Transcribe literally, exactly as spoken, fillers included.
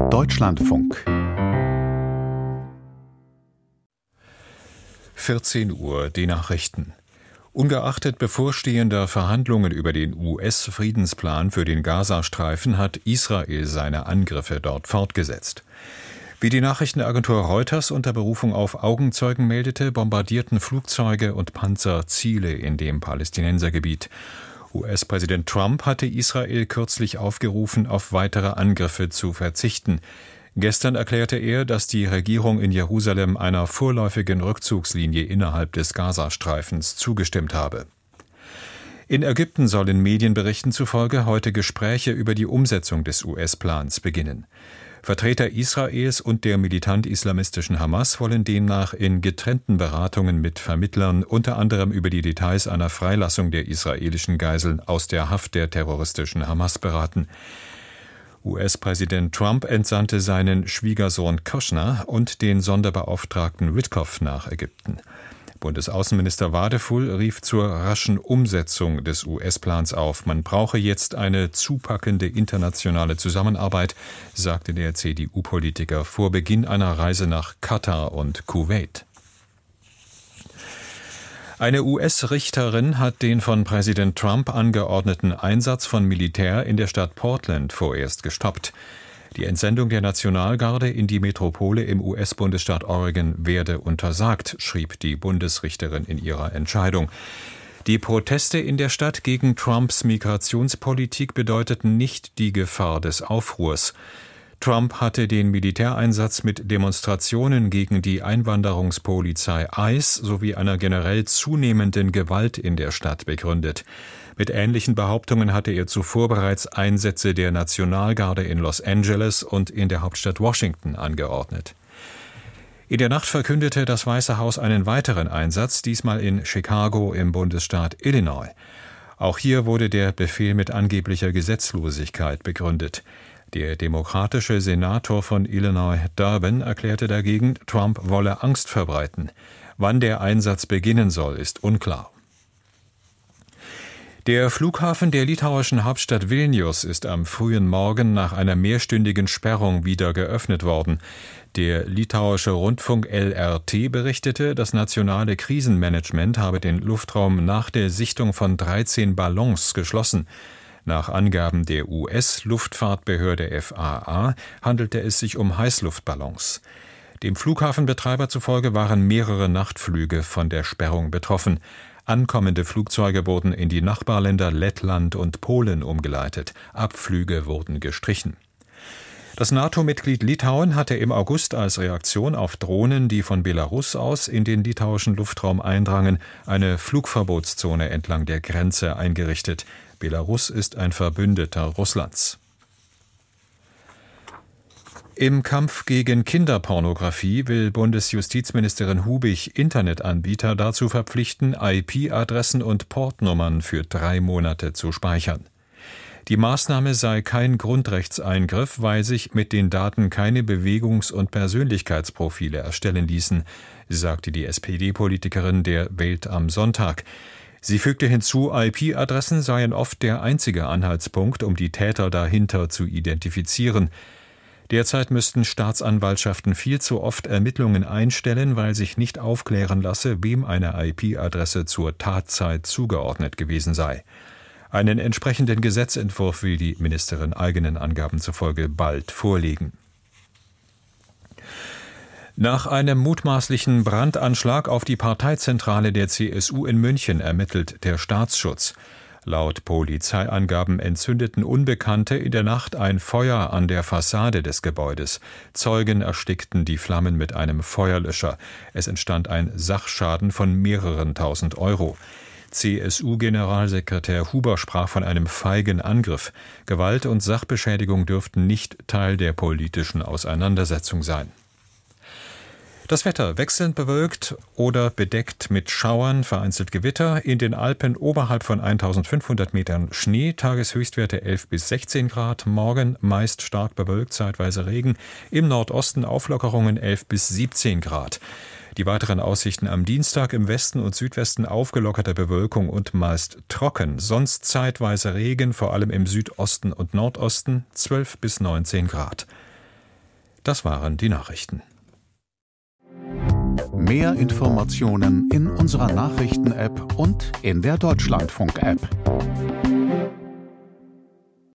Deutschlandfunk. vierzehn Uhr, die Nachrichten. Ungeachtet bevorstehender Verhandlungen über den U S-Friedensplan für den Gazastreifen hat Israel seine Angriffe dort fortgesetzt. Wie die Nachrichtenagentur Reuters unter Berufung auf Augenzeugen meldete, bombardierten Flugzeuge und Panzer Ziele in dem Palästinensergebiet. U S-Präsident Trump hatte Israel kürzlich aufgerufen, auf weitere Angriffe zu verzichten. Gestern erklärte er, dass die Regierung in Jerusalem einer vorläufigen Rückzugslinie innerhalb des Gazastreifens zugestimmt habe. In Ägypten sollen Medienberichten zufolge heute Gespräche über die Umsetzung des U S-Plans beginnen. Vertreter Israels und der militant-islamistischen Hamas wollen demnach in getrennten Beratungen mit Vermittlern unter anderem über die Details einer Freilassung der israelischen Geiseln aus der Haft der terroristischen Hamas beraten. U S-Präsident Trump entsandte seinen Schwiegersohn Kushner und den Sonderbeauftragten Witkoff nach Ägypten. Bundesaußenminister Wadefull rief zur raschen Umsetzung des U S-Plans auf. Man brauche jetzt eine zupackende internationale Zusammenarbeit, sagte der C D U-Politiker vor Beginn einer Reise nach Katar und Kuwait. Eine U S-Richterin hat den von Präsident Trump angeordneten Einsatz von Militär in der Stadt Portland vorerst gestoppt. Die Entsendung der Nationalgarde in die Metropole im U S-Bundesstaat Oregon werde untersagt, schrieb die Bundesrichterin in ihrer Entscheidung. Die Proteste in der Stadt gegen Trumps Migrationspolitik bedeuteten nicht die Gefahr des Aufruhrs. Trump hatte den Militäreinsatz mit Demonstrationen gegen die Einwanderungspolizei ICE sowie einer generell zunehmenden Gewalt in der Stadt begründet. Mit ähnlichen Behauptungen hatte er zuvor bereits Einsätze der Nationalgarde in Los Angeles und in der Hauptstadt Washington angeordnet. In der Nacht verkündete das Weiße Haus einen weiteren Einsatz, diesmal in Chicago im Bundesstaat Illinois. Auch hier wurde der Befehl mit angeblicher Gesetzlosigkeit begründet. Der demokratische Senator von Illinois, Durbin, erklärte dagegen, Trump wolle Angst verbreiten. Wann der Einsatz beginnen soll, ist unklar. Der Flughafen der litauischen Hauptstadt Vilnius ist am frühen Morgen nach einer mehrstündigen Sperrung wieder geöffnet worden. Der litauische Rundfunk L R T berichtete, das nationale Krisenmanagement habe den Luftraum nach der Sichtung von dreizehn Ballons geschlossen. Nach Angaben der U S-Luftfahrtbehörde F A A handelte es sich um Heißluftballons. Dem Flughafenbetreiber zufolge waren mehrere Nachtflüge von der Sperrung betroffen. Ankommende Flugzeuge wurden in die Nachbarländer Lettland und Polen umgeleitet. Abflüge wurden gestrichen. Das NATO-Mitglied Litauen hatte im August als Reaktion auf Drohnen, die von Belarus aus in den litauischen Luftraum eindrangen, eine Flugverbotszone entlang der Grenze eingerichtet. Belarus ist ein Verbündeter Russlands. Im Kampf gegen Kinderpornografie will Bundesjustizministerin Hubig Internetanbieter dazu verpflichten, I P-Adressen und Portnummern für drei Monate zu speichern. Die Maßnahme sei kein Grundrechtseingriff, weil sich mit den Daten keine Bewegungs- und Persönlichkeitsprofile erstellen ließen, sagte die S P D-Politikerin der Welt am Sonntag. Sie fügte hinzu, I P-Adressen seien oft der einzige Anhaltspunkt, um die Täter dahinter zu identifizieren. Derzeit müssten Staatsanwaltschaften viel zu oft Ermittlungen einstellen, weil sich nicht aufklären lasse, wem eine I P-Adresse zur Tatzeit zugeordnet gewesen sei. Einen entsprechenden Gesetzentwurf will die Ministerin eigenen Angaben zufolge bald vorlegen. Nach einem mutmaßlichen Brandanschlag auf die Parteizentrale der C S U in München ermittelt der Staatsschutz. Laut Polizeiangaben entzündeten Unbekannte in der Nacht ein Feuer an der Fassade des Gebäudes. Zeugen erstickten die Flammen mit einem Feuerlöscher. Es entstand ein Sachschaden von mehreren tausend Euro. C S U-Generalsekretär Huber sprach von einem feigen Angriff. Gewalt und Sachbeschädigung dürften nicht Teil der politischen Auseinandersetzung sein. Das Wetter wechselnd bewölkt oder bedeckt mit Schauern, vereinzelt Gewitter. In den Alpen oberhalb von eintausendfünfhundert Metern Schnee, Tageshöchstwerte elf bis sechzehn Grad. Morgen meist stark bewölkt, zeitweise Regen. Im Nordosten Auflockerungen elf bis siebzehn Grad. Die weiteren Aussichten am Dienstag: im Westen und Südwesten aufgelockerte Bewölkung und meist trocken. Sonst zeitweise Regen, vor allem im Südosten und Nordosten, zwölf bis neunzehn Grad. Das waren die Nachrichten. Mehr Informationen in unserer Nachrichten-App und in der Deutschlandfunk-App.